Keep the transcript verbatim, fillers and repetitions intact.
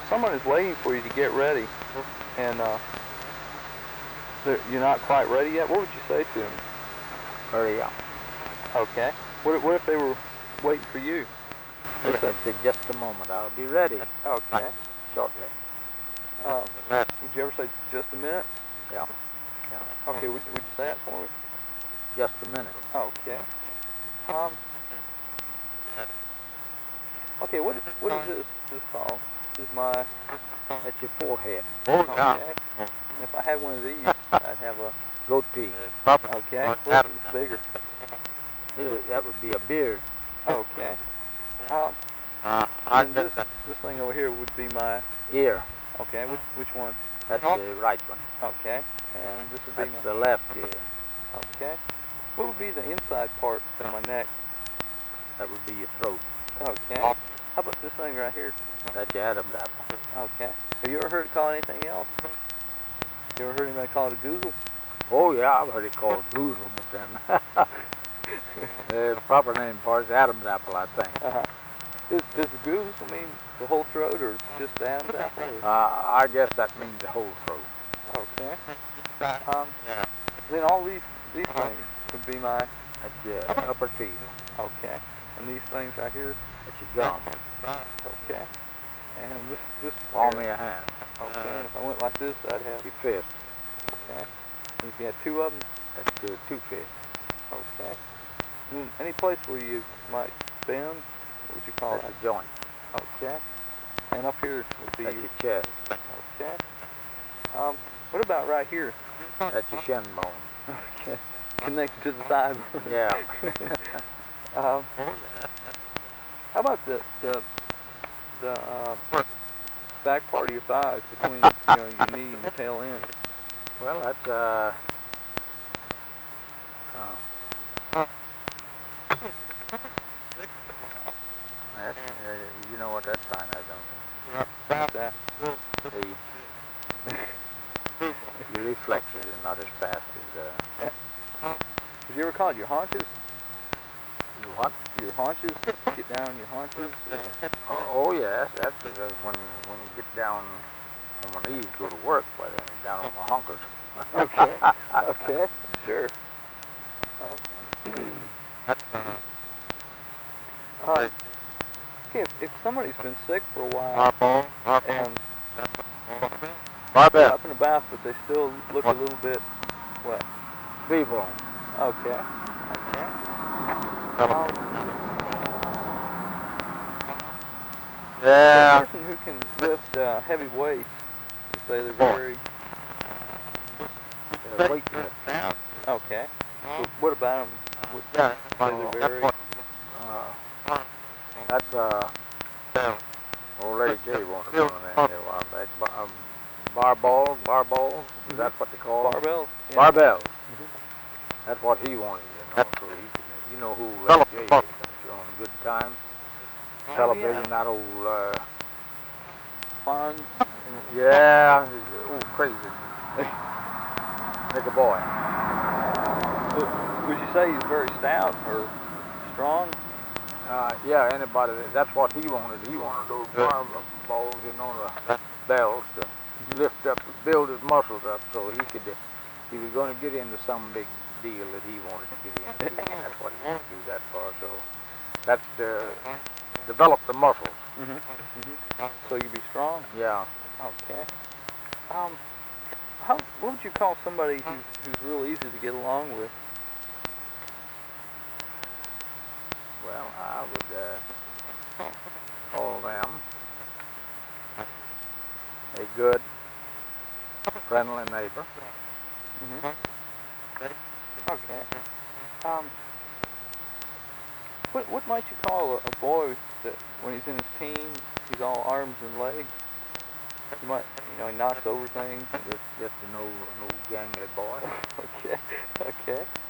someone is waiting for you to get ready, and uh, you're not quite ready yet, what would you say to them? Hurry up. Okay. What, what if they were waiting for you? They said, just a moment, I'll be ready. Okay. Shortly. Uh, would you ever say just a minute? Yeah. Yeah. Okay, would, would you say that for me? Just a minute. Okay. Um. Okay, what, what is this, this called? This is my... That's your forehead. Okay. And if I had one of these, I'd have a... Goatee. Okay. What is bigger? That would be a beard. Okay. Um, and this, this thing over here would be my... Ear. Okay, which, which one? That's the right one. Okay. And this would be That's my... the left ear. Okay. What would be the inside part of my neck? That would be your throat. Okay. How about this thing right here? That's your Adam's apple. Okay. Have you ever heard it called anything else? You ever heard anybody call it a goozle? Oh yeah, I've heard it called goozle, but then the proper name for it is Adam's apple, I think. Uh-huh. Does, does the goozle mean the whole throat or just the Adam's apple? Uh, I guess that means the whole throat. Okay. Um, then all these these things would be my... That's your upper teeth. Okay. And these things right here? That's your gum. Okay. And this... this Palm of your hand. Okay. And if I went like this, I'd have... Your fist. Okay. And if you had two of them? That's your two fists. Okay. And then any place where you might bend, what would you call That's that? a joint. Okay. And up here would be... That's your chest. Okay. Um, what about right here? That's your shin bone. Okay. Connected to the thigh bone. Yeah. um, how about the the the uh, back part of your thighs between you know your knee and your tail end? Well, that's uh. Oh. That's, uh, you know what that sign is, don't What's that? you? The, your reflexes are not as fast as. Uh, Have you ever called your haunches? you what? Your haunches? Get down on your haunches? Oh, oh yes, that's because when when you get down on my knees, go to work, well then you're down on my honkers. Okay. Okay. Sure. Uh, okay, if, if somebody's been sick for a while and Barbell. up and about, but they still look a little bit what? Feeble. Okay. Okay. Um, Yeah. A person who can lift uh, heavy weights, you say they're very... Uh, weight lift. Okay. So what about them? Would you say they're very... Uh, that's uh, old Lady J wanted one of them here a while back. Bar, um, bar balls, bar balls. Is that what they call them? Barbells? Yeah. Barbells. Mm-hmm. That's what he wanted, you know. So he could, you know who Lady J is, don't you, on Good Times? Oh, Television, yeah. that old, uh, Fun. yeah, he's, oh, crazy. Nigga boy. Would you say he's very stout or strong? Uh, yeah, anybody, that's what he wanted. He wanted those bar balls, you know, the bells to lift up, build his muscles up so he could, uh, he was going to get into some big deal that he wanted to get into. And that's what he wanted to do that for. So that's to develop the muscles. Mm-hmm. Mm-hmm. So you'd be strong? Yeah. Okay. Um, how, what would you call somebody who's, who's real easy to get along with? Well, I would uh, call them a good, friendly neighbor. Mm-hmm. Okay. Um, what what might you call a, a boy that when he's in his teens, he's all arms and legs? You might, you know, he knocks over things. Just, just an old, an old gangly boy. Okay. Okay.